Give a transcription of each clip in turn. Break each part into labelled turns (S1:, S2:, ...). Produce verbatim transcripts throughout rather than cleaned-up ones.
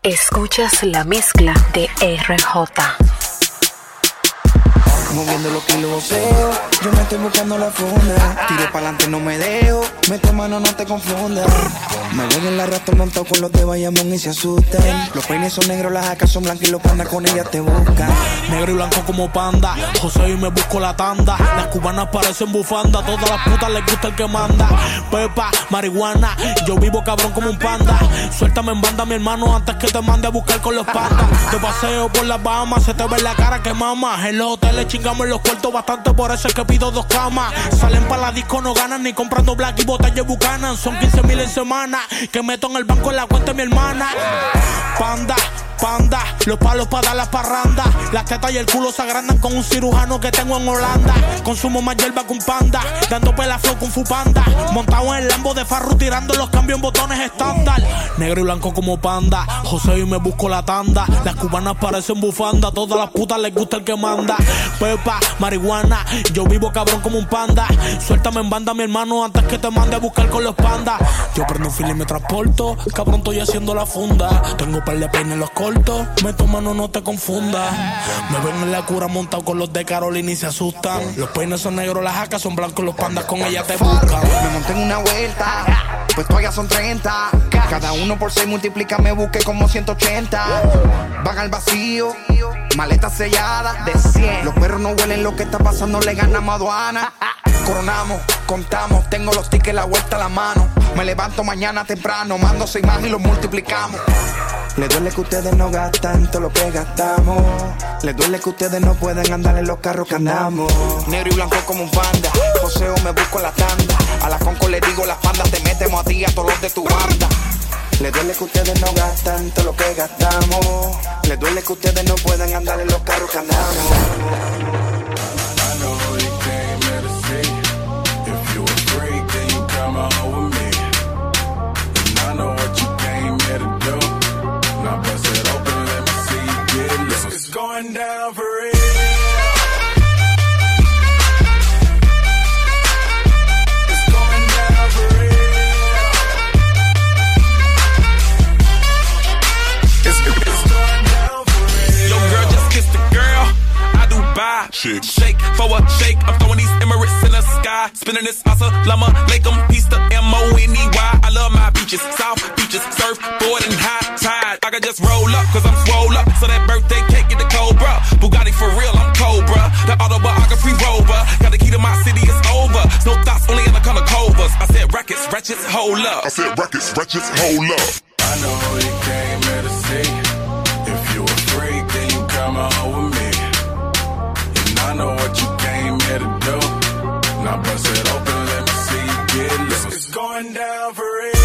S1: Escuchas la mezcla de R J.
S2: Moviendo los kilos voceo, yo me estoy buscando la funda. Tiro pa'lante, no me dejo, mete mano, no te confundas. Me ven en la rata montado con los de Bayamón y se asustan. Los peines son negros, las jacas son blancas y los pandas con ellas te buscan.
S3: Negro y blanco como panda, José y me busco la tanda. Las cubanas parecen bufanda, todas las putas les gusta el que manda. Pepa, marihuana, yo vivo cabrón como un panda. Suéltame en banda, mi hermano, antes que te mande a buscar con los pandas. De paseo por las Bahamas, se te ve la cara que mama. En los hoteles chingamos en los cuartos bastante, por eso es que pido dos camas. Salen pa' la disco, no ganan ni comprando black y botellas bucanan. Son quince mil en semana, que meto en el banco en la cuenta de mi hermana. Panda, panda, los palos para dar las parrandas. Las tetas y el culo se agrandan con un cirujano que tengo en Holanda. Consumo más hierba que un panda, dando pela flow con fu panda. Montado en el Lambo de Farru, tirando los cambios en botones estándar. Negro y blanco como panda, José y me busco la tanda. Las cubanas parecen bufanda, todas las putas les gusta el que manda. Pepa, marihuana, yo vivo cabrón como un panda. Suéltame en banda, mi hermano, antes que te mande a buscar con los pandas. Yo prendo un fil y me transporto, cabrón estoy haciendo la funda. Tengo par de peines en los cortos, meto mano, no te confundas. Me ven en la cura montado con los de Carolina y se asustan. Los peines son negros, las jacas son blancos, los pandas con ella te buscan.
S2: Me monté en una vuelta, pues todavía son treinta. Cada uno por seis multiplica, me busqué como ciento ochenta. Van al vacío, maleta sellada de cien. Los perros no huelen lo que está pasando, le ganamos aduana. Coronamos, contamos, tengo los tickets, la vuelta a la mano. Me levanto mañana temprano, mando seis más y los multiplicamos. Le duele que ustedes no gastan todo lo que gastamos. Le duele que ustedes no pueden andar en los carros que andamos. Negro y blanco como un panda, Joseo me busco la tanda. A la conco le digo las pandas, te metemos a ti a todos los de tu banda. Le duele que ustedes no gastan todo lo que gastamos. Le duele que ustedes no pueden andar en los carros que andamos.
S4: Going down for real. It's going down for real. It's, it's going down for real. Yo, girl, just kiss the girl. I do buy. Shake. Shake for a shake. I'm throwing these Emirates in the sky. Spinning this Assalamu alaikum. Peace to M O N E Y. I love my beaches. South beaches. Surfboard and high tide. I can just roll up, cause I'm swole up. So that birthday cake get the Cobra. Bugatti for real, I'm Cobra. The autobiography rover. Got the key to my city, it's over. No thoughts, only in the color covers. I said rackets, wretches, hold up.
S5: I said rackets, wretches, hold up.
S4: I know you came here to see. If you a freak, then you come on with me. And I know what you came here to do. Now bust it open, let me see you get loose. It's going down for real.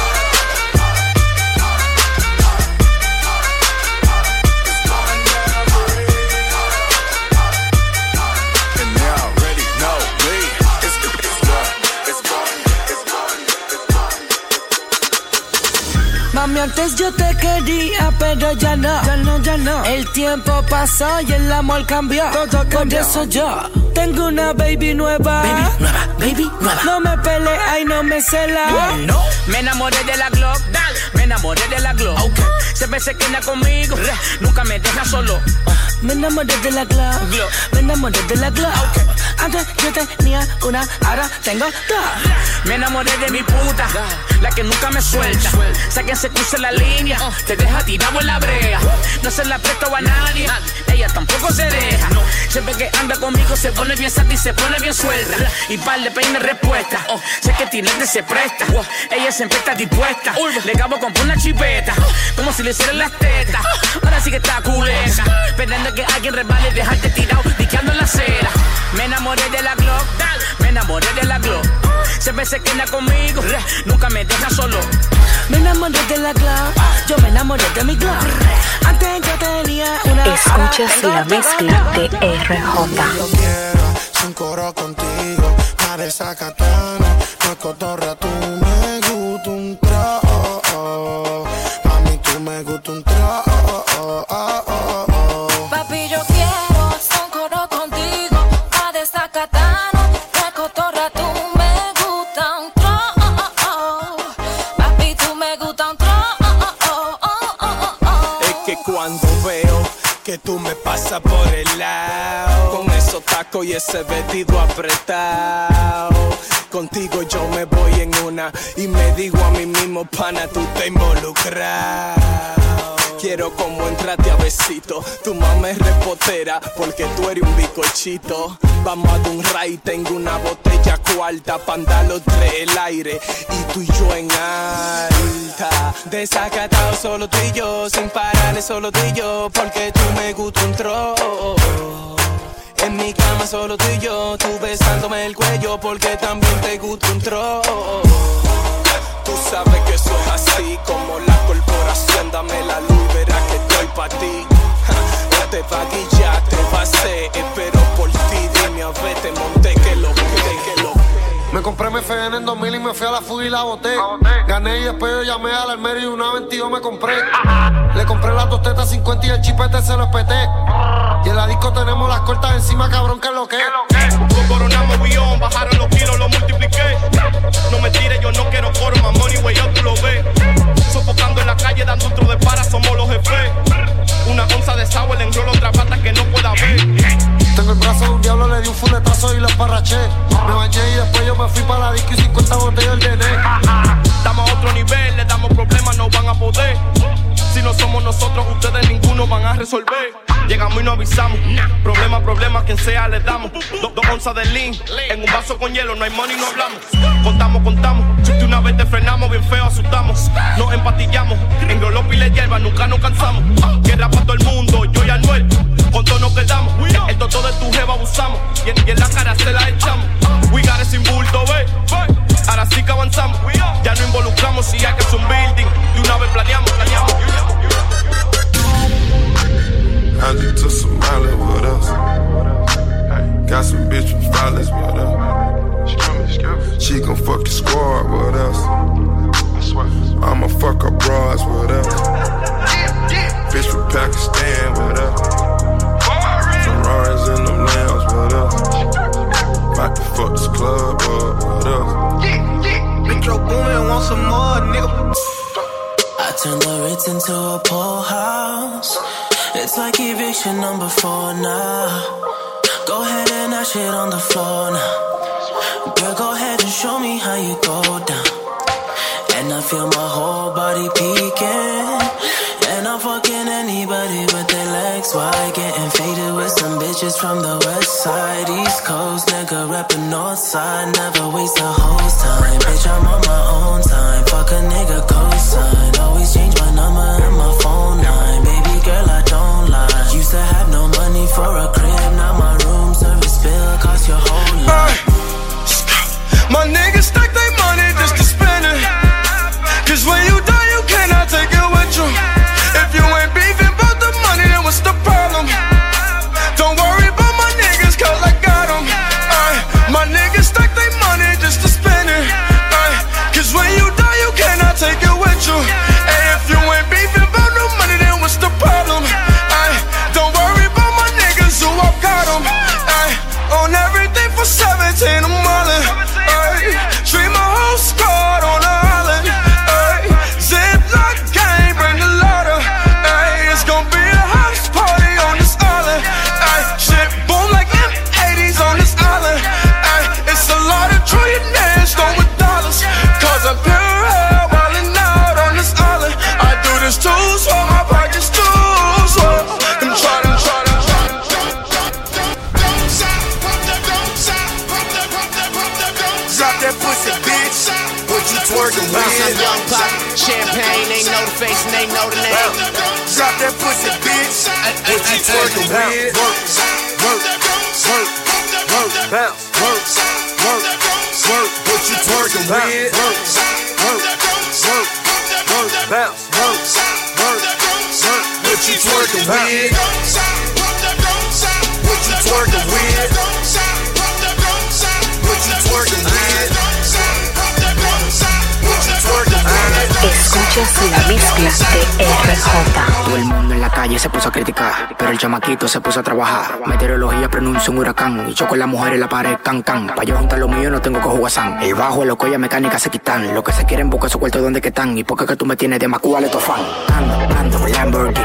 S6: Mami, antes yo te quería, pero ya no, ya no, ya no. El tiempo pasó y el amor cambió. Todo cambió. Por eso yo tengo una baby nueva.
S7: Baby nueva, baby nueva.
S6: No me pelea y no me cela.
S7: No, me enamoré de la Glock. Dale. Me enamoré de la Glock. Okay. Siempre se queda conmigo. Nunca me deja solo.
S6: Me enamoré de la Glock.
S7: Glock.
S6: Me enamoré de la Glock.
S7: Okay.
S6: Antes yo tenía una, ahora tengo dos.
S7: Me enamoré de mi puta, la que nunca me suelta. Sé que se cruza la línea, te deja tirado en la brea. No se la presto a nadie, ella tampoco se deja. Siempre que anda conmigo se pone bien santa y se pone bien suelta. Y par de peine respuesta, sé que tirarte se presta. Ella siempre está dispuesta, le acabo con una chipeta, como si le hicieran las tetas. Ahora sí que está culeta, esperando que alguien resbale y dejarte tirado, diqueando en la acera. Me enamoré de la Glock, me enamoré de la Glock. Siempre se queda conmigo, nunca me deja solo.
S6: Me enamoré de la Glock, yo me enamoré de mi Glock. Antes yo tenía una.
S1: Escuchas la mezcla de R J.
S8: Yo quiero un coro contigo, a desacatana, no cotorra, tú me gusta un tro. A mí tú me gusta un tro.
S9: Papi, yo quiero un coro contigo, a desacatana.
S10: cuando veo que tú me pasas por el lado, con esos tacos y ese vestido apretado. Contigo yo me voy en una y me digo a mí mismo, pana, tú te involucrado. Quiero como entrarte a besito. Tu mamá es repotera porque tú eres un bicochito. Vamos a dar un ray, tengo una botella cuarta pa' andar los tres el aire y tú y yo en alta. Desacatado solo tú y yo, sin parar solo tú y yo, porque tú me gusta un tro. En mi cama solo tú y yo, tú besándome el cuello porque también te gusta un tro. Tú sabes que eso es así, como la corporación, dame la luz y verás que estoy pa' ti. Ja, te va a guillar, te va a hacer, espero por ti, dime a ver, te monté que lo que, que lo
S11: Me compré mi F N en dos mil y me fui a la fuga y la boté. Gané y después yo llamé al almero y una veintidós me compré. Le compré las dos tetas cincuenta y el chipete se lo espeté. Y en la disco tenemos las cortas encima, cabrón, que es lo que es.
S12: Coronamos guión, bajaron los kilos, lo multipliqué. No me tires, yo no quiero coro, más money, wey, yo tú lo ves. Sofocando en la calle, dando otro de para, somos los jefes. Una onza de sour, le enrolo otra pata que no pueda ver.
S11: Tengo el brazo de un diablo, le di un fuletazo y lo esparraché. Me bañé y después yo me fui para la disco y cincuenta botellas de N.
S12: Estamos a otro nivel, le damos problemas, no van a poder. Si no somos nosotros, ustedes ninguno van a resolver. Llegamos y no avisamos. Problema, problema, quien sea le damos. Dos, dos onzas de lean. En un vaso con hielo, no hay money, no hablamos. Contamos, contamos. Si una vez te frenamos, bien feo asustamos. Nos empatillamos. En Grolopi le hierba, nunca nos cansamos. Guerra para todo el mundo, yo y Anuel. Con todo nos quedamos. El toto de tu jeva abusamos. Y en, y en la cara se la echamos. We got it sin bulto, ve. Ahora sí que avanzamos. Ya no involucramos si hay que hacer un building. De una vez planeamos, planeamos.
S13: I just took some Miley with us. Got some bitch from Flawless with us. She gon' fuck the squad with us. I'ma fuck her bras with us. Bitch from Pakistan with us. Ferraris in them lambs with us. About to fuck this club up with us.
S14: Metro Boomin, want some more, nigga.
S15: I turned the Ritz into a pool house. It's like eviction number four now. Go ahead and dash it on the floor now. Girl, go ahead and show me how you go down. And I feel my whole body peeking. And I'm fucking anybody with their legs wide. Getting faded with some bitches from the west side. East Coast, nigga reppin' north side. Never waste a hoe's time. Bitch, I'm on my own time. Fuck a nigga cosign. Always change my number and my phone line. Baby girl, I don't lie. Used to have no money for a crib. Now my room service bill cost your whole life.
S10: My niggas stack their money just to spend it. Cause when you die, you cannot take it with you. If you ain't beefing about the money, then what's the problem? Don't worry about my niggas, cause I got them. Ay, my niggas stack their money just to spend it. Ay, cause when you die, you cannot take it with you. And if you ain't beefing about no money, then what's the problem? Ay, don't worry about my niggas who I got them. Ay, on everything for seventeen, I'm allin'. Ay, treat my whole squad on the island. Ay, Ziploc gang, bring the ladder. Ay, it's gon' be a house party on this island. Ay, shit boom like M eighties on this island. Ay, it's a lot of trillionaires throwing dollars. Cause I'm pure hell wildin' out on this island. I do this too, so my pockets too. So I'm tryna, tryna, tryna.
S14: Drop that pussy, bitch. What you twerking with?
S16: Some young pop, champagne, they know the face and they know the name.
S14: Drop that pussy, bitch. What you twerking with? Work, work, work, work, bounce, work, work, work. What you twerking with? Work, work, work, work, bounce, work, work, work. What you twerking with? What you twerking with? What you twerking with?
S1: Escuchas la mezcla de R J.
S17: Todo el mundo en la calle se puso a criticar, pero el chamaquito se puso a trabajar. Meteorología pronuncia un huracán y yo con la mujer en la pared, can can. Pa' yo juntar lo mío no tengo que jugar san. El bajo, el loco y la mecánica se quitan. Lo que se quieren buscar su cuarto donde que están. Y porque que tú me tienes de macúa le fan. Ando, ando, Lamborghini,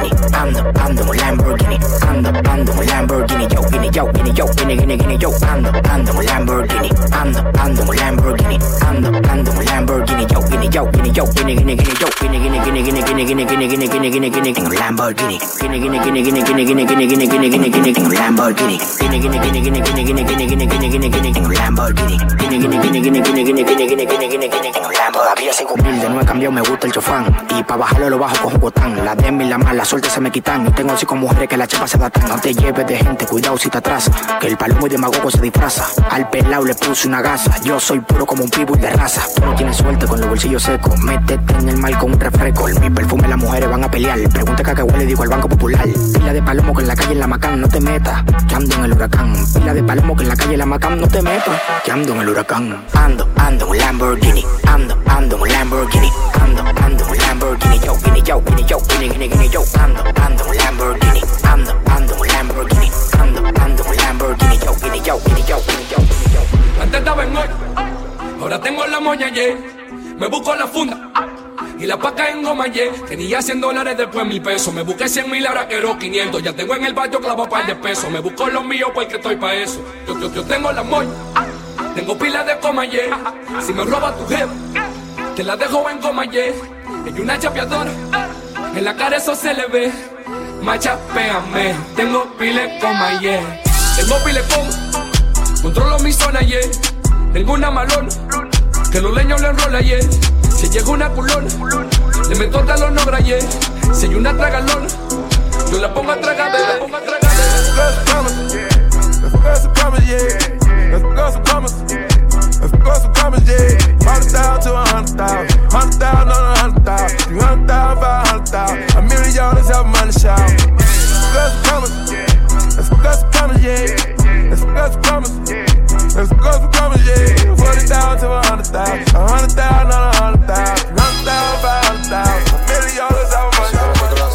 S17: ando, ando en un Lamborghini, ando, ando en un Lamborghini, yo, guinea, yo, guinea, yo, guinea, guinea, guinea, yo, ando, ando en un Lamborghini, ando, ando en un Lamborghini, ando, ando en un Lamborghini, yo, guinea, yo, guinea, yo, guinea, guinea, guinea, yo, guinea, guinea, guinea, guinea, guinea, guinea, guinea, guinea, guinea, guinea, guinea, en un Lamborghini, guinea, guinea, guinea, guinea, guinea, guinea, guinea, guinea, guinea, guinea, guinea, en un Lamborghini, guinea, guinea, guinea, guinea, guinea, guinea, guinea, guinea, guinea, guinea, guinea, en un Lamborghini, guinea, guinea, guinea, guinea, guinea, guinea, guinea, guinea, guinea, guinea, guinea, en un Lamborghini. Todavía sigo humilde, no he cambiado, me gusta el chofán. Y pa' bajarlo lo bajo con jugotán. La de mí, la mala, suerte se me quitan. Y tengo cinco mujeres que la chepa se datan. No te lleves de gente, cuidado si te atrasa. Que el palomo y demagogo se disfraza. Al pelao le puse una gasa. Yo soy puro como un pitbull de raza. Tú no tienes suerte con los bolsillos secos. Métete en el mal con un refresco. En mi perfume las mujeres van a pelear. Pregunta que a qué huele, digo al Banco Popular. Pila de palomo que en la calle en la Macán, no te metas. Que ando en el huracán. Pila de palomo que en la calle en la Macán, no te metas. Que ando en el huracán. Ando, ando en un Lamborghini. Ando, ando en un Lamborghini. Ando, ando en un Lamborghini. Yo, guinea, yo, guinea, yo, guinea, guinea, guinea, yo. Ando, ando en un Lamborghini. Ando, ando en un Lamborghini. Ando, ando en un Lamborghini. Yo, guinea, yo, guinea, yo, guinea, yo, guinea, yo.
S18: Antes estaba en hoy, ahora tengo la moña, yeah. Me busco la funda y la paca en goma, yeah. Tenía cien dólares, después mil pesos. Me busqué cien mil, ahora quiero quinientos. Ya tengo en el barrio clavo par de pesos. Me busco los míos porque estoy pa' eso. Yo, yo, yo tengo la moña, tengo pila de coma, yeah. Si me roba tu jefa, te la dejo en coma, yeah. Ella una chapeadora, en la cara eso se le ve. Machapéame, tengo pila de coma, yeah. Tengo pila de coma, controlo mi zona, yeah. Tengo una malona, que los leños le enrola, yeah. Si llega una culona, le meto talón no yeah. Si hay una tragalona, yo la pongo a tragar, bebé.
S10: Let's go some commas, yeah. Let's go some commas. Let's go some commas, yeah. Hundred thousand to a hundred thousand. Hundred thousand on a hundred thousand. Three hundred thousand, five hundred thousand. A million dollars have money shout. Let's go some commas, yeah. Let's go some commas, yeah. Let's go some commas, yeah. Let's go some commas, yeah. Forty thousand to a hundred thousand. A hundred thousand on a hundred thousand. Three hundred thousand, five hundred thousand. A million dollars have money shout.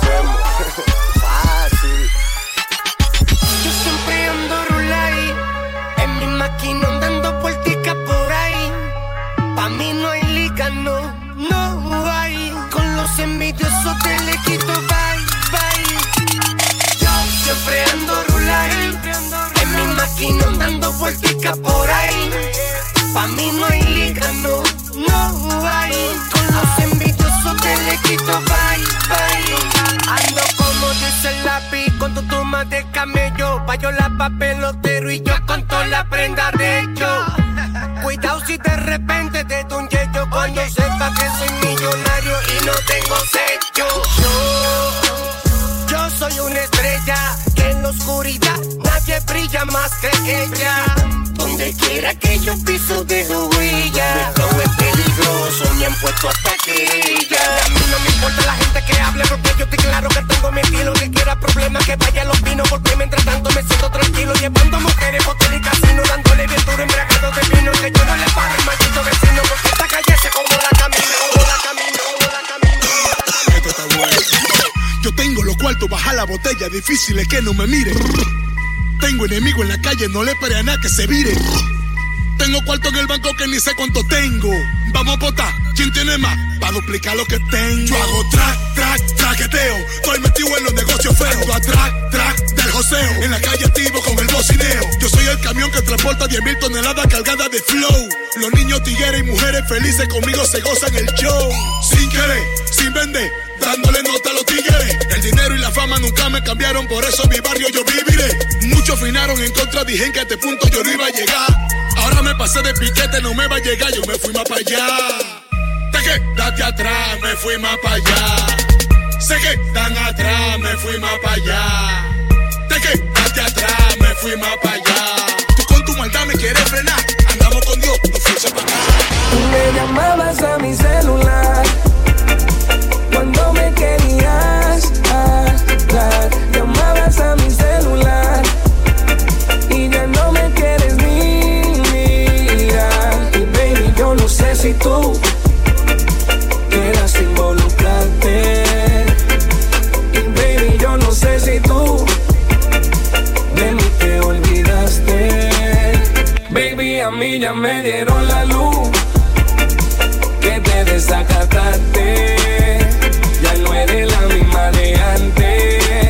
S19: Yo siempre ando rulay, en mi máquina andando vueltica por ahí. Pa' mí no hay liga, no, no hay. Con los envidiosos te le quito bye, bye. Yo siempre ando rulay, en mi máquina andando vueltica por ahí. Pa' mí no hay liga, no, no hay. Con los envidiosos te le quito bye, bye. Ando como dice el lápiz con tu toma de camello. Payola, papelotero y yo con toda la prenda de hecho. Cuidado si de repente te doy un yello cuando sepa que soy millonario y no tengo sello. Yo, yo soy una estrella que en la oscuridad nadie brilla más que ella. Donde quiera que yo piso dejo huella. Mi flow es peligroso, me han puesto hasta querella. A mí no me importa la gente que hable porque yo estoy claro que tengo mi estilo. Que quiera problemas que vaya a los pinos porque mientras tanto me siento tranquilo. Llevando mujeres, botel y casino, dándole bien duro embriagado de vino. Que yo no le pare el maldito vecino porque esta calle se como la camino, como la camino, como la camino.
S20: Esto está bueno. Yo tengo los cuartos, baja la botella, difícil es que no me mire. Tengo enemigo en la calle, no le pare a nada que se vire. Tengo cuarto en el banco que ni sé cuánto tengo. Vamos a botar, ¿quién tiene más? Pa' duplicar lo que tengo. Yo hago track, track, traqueteo. Estoy metido en los negocios feos. Ando a track, track del joseo. En la calle activo con el bocineo. Yo soy el camión que transporta diez mil toneladas cargadas de flow. Los niños, tigueres y mujeres felices conmigo se gozan el show. Sin querer, sin vender, dándole nota a los tigres. El dinero y la fama nunca me cambiaron, por eso mi barrio yo viviré. Muchos finaron en contra, dijeron que a este punto yo no iba a llegar. Ahora me pasé de piquete, no me va a llegar, yo me fui más para allá. Te quedaste atrás, me fui más para allá. Sé que están atrás, me fui más para allá. Te quedaste atrás, me fui más para allá. Tú con tu maldad me quieres frenar, andamos con Dios, no fuerza para acá.
S6: Tú me llamabas a mi celular cuando me querías hablar. Llamabas a mi celular y ya no me quieres ni mirar. Y baby, yo no sé si tú quieras involucrarte. Y baby, yo no sé si tú de mí te olvidaste. Baby, a mí ya me dieron la luz que te desacataste. Ya no eres la misma de antes.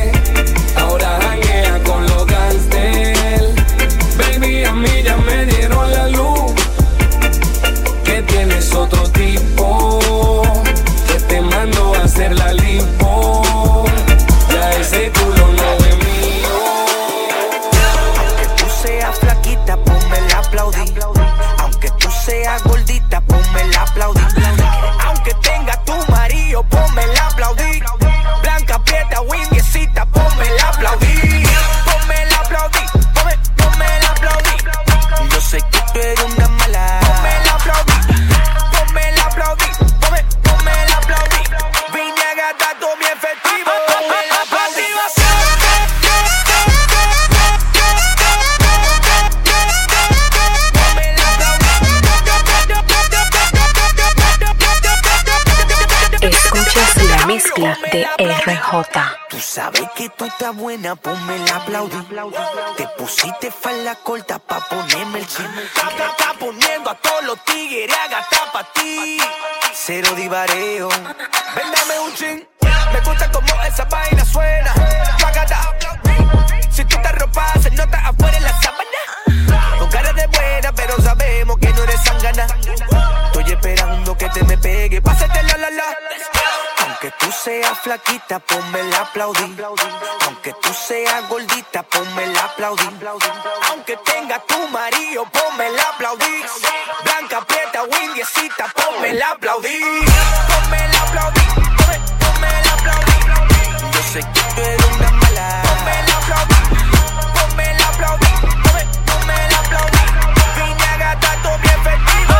S1: R J.
S21: Tú sabes que tú estás buena, ponme el aplaudir. Te pusiste falda corta pa' ponerme el chin. Está poniendo a todos los tigres a gastar pa' ti. Cero divareo. Véndame un chin. Me gusta como esa vaina suena. Pagada. Si tú te ropas, se nota afuera en la sábana. Con cara de buena, pero sabemos que no eres zángana. Estoy esperando que te me pegue. Pásate la la la. Aunque tú seas flaquita, ponme el aplaudir. Aunque tú seas gordita, ponme el aplaudir. Aunque tenga tu marido, ponme el aplaudir. Blanca, prieta o indiecita, ponme el aplaudir. Ponme el aplaudir. Ponme, ponme el aplaudir. Yo sé que tú eres una mala. Ponme el aplaudir. Ponme el aplaudir. Ponme, ponme el aplaudir. Vine a gastar todo bien efectivo.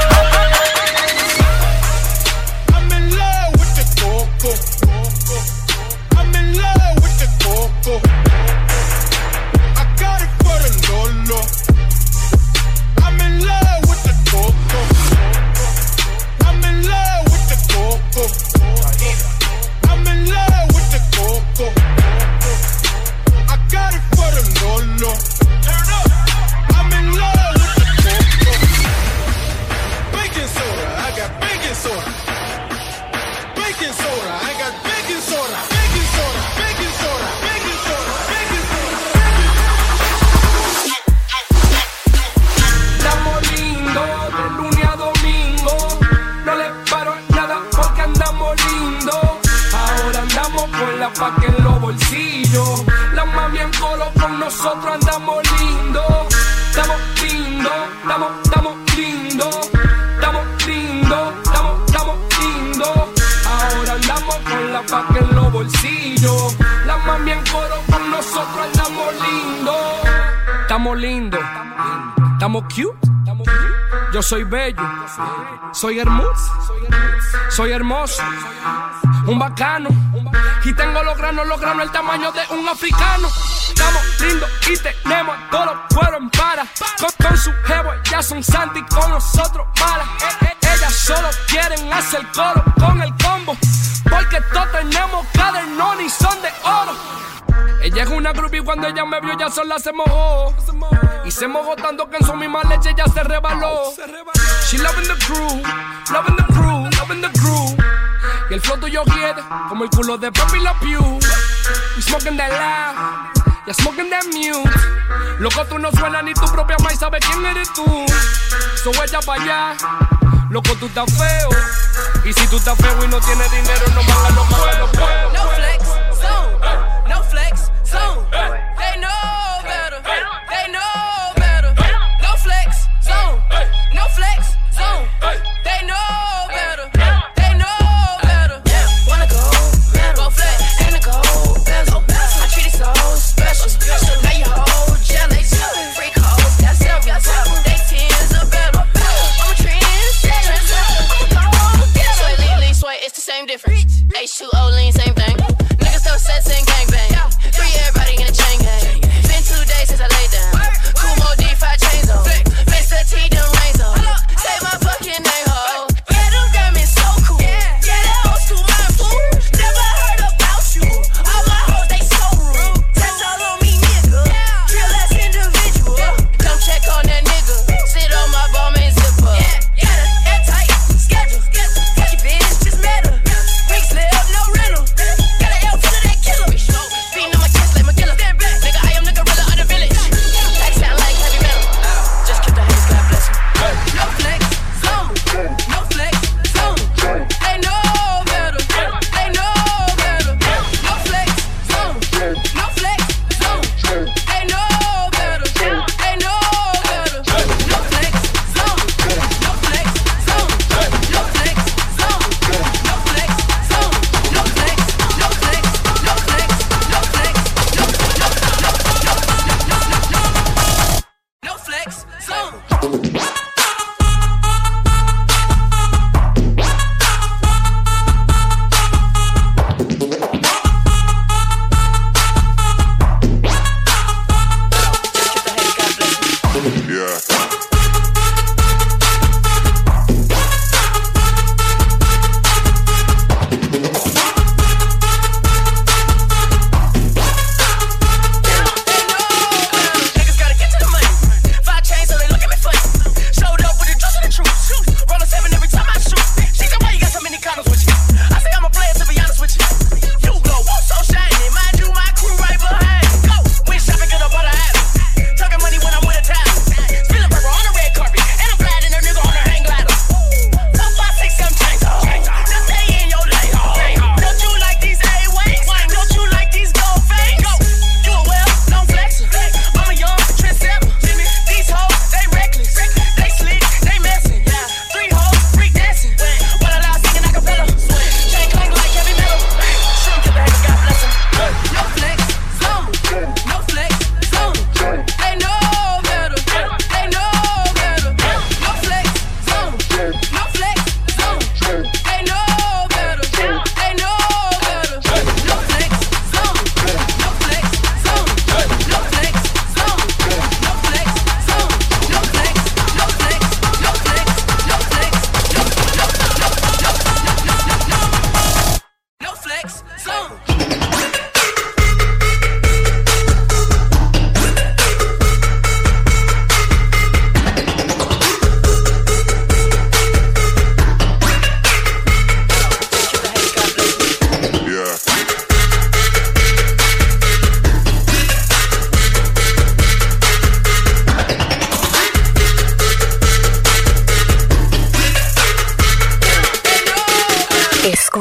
S22: I'm in love with the coco. I'm in love with the coco. I got it for the Lolo. I'm in love with the coco. I'm in love with the coco. I'm in love with the coco. I got it for the Lolo. I'm in love with the coco. Baking soda, I got baking soda. Baking soda, I got baking soda. Baking soda, baking soda, baking soda, baking soda.
S18: Estamos lindos de lunes a domingo. No le paro nada porque andamos lindos. Ahora andamos con la paca en los bolsillos. La mami en colo con nosotros andamos lindos. Estamos lindos, estamos, estamos lindos. Estamos lindos, estamos, estamos lindos. Ahora andamos con la paca en los bolsillos. La mami en coro con nosotros andamos lindos. Estamos lindos, estamos cute. Yo soy bello, soy hermoso, soy hermoso, un bacano. Y tengo los granos, los granos el tamaño de un africano. Estamos lindos y tenemos todos los cueros en para. Con, con su jevo ya son santi, con nosotros malas. Eh, eh, ellas solo quieren hacer coro con el combo. Porque todos tenemos cadernón y son de oro. Ella es una groupie, cuando ella me vio ya sola se mojó. Y se mojó tanto que en su misma leche ya se rebaló. She loving the crew, loving the crew, loving the crew. Y el flow tuyo quiere como el culo de Pepe La Pew. We smoking that loud, ya smoking that mute. Loco, tú no suenas ni tu propia madre sabe quién eres tú. So ella pa' allá, loco, tú estás feo. Y si tú estás feo y no tienes dinero, no manga, no manga, no puedo.
S23: No flex, zone, no flex, zone. They know better, they know better. No flex, zone, no flex, zone. They know better, they know better. Wanna go, go flex, and go bezel. I treat it so special. Now you hold jealous, freak hoes, that's up, that's up. They tens are better. I'm a trend, I'm a go, sway, lean, lean, sway, it's the same difference. H two O lean, same thing.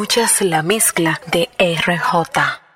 S1: Escuchas la mezcla de R J.